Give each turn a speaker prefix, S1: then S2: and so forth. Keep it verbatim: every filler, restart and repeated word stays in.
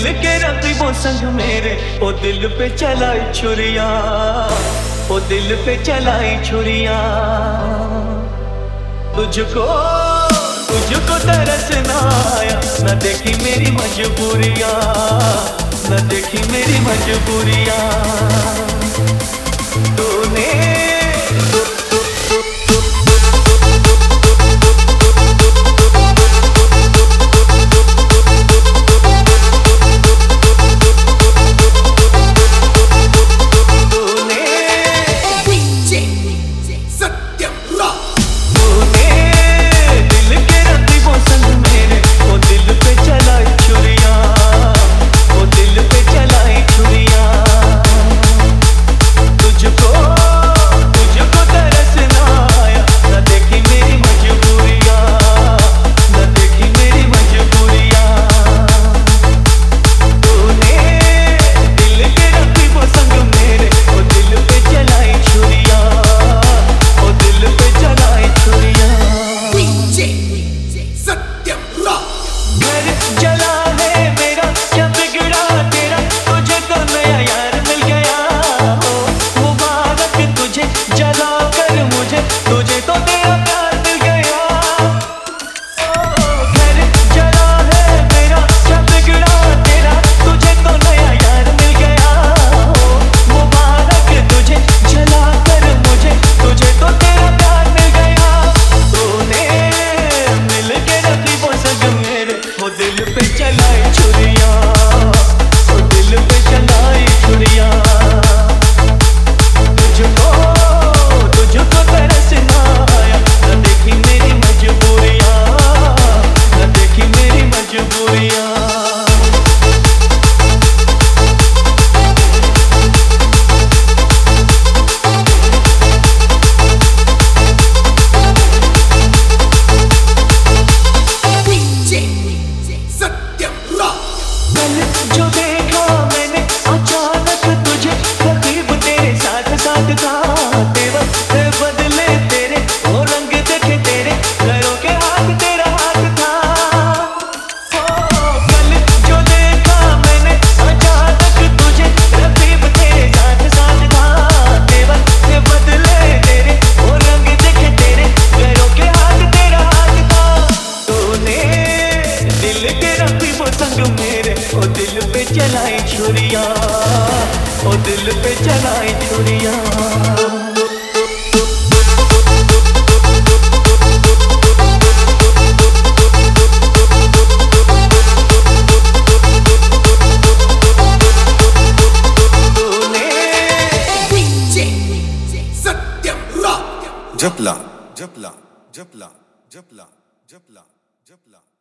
S1: दिल के रकीबों संग मेरे, ओ दिल पे चलाई छुरिया, ओ दिल पे चलाई छुरिया। तुझको तुझको तरस ना आया, न देखी मेरी मजबूरियां, न देखी मेरी मजबूरियां। तूने जो देखा मैंने अचानक तुझे, रकीब तेरे साथ साथ था। तेरे बदले तेरे वो रंग देखे तेरे, घरों के हाथ तेरा हाथ था। ओ कल जो देखा मैंने अचानक तुझे, रकीब तेरे साथ साथ था। तेरे बदले तेरे वो रंग देखे तेरे, घरों के हाथ तेरा हाथ था। तूने दिल के रकीबों संग मेरे, ओ दिल पे चलाई छुरिया, ओ दिल पे चलाई छुरिया।
S2: जपला जपला जपला जपला जपला जपला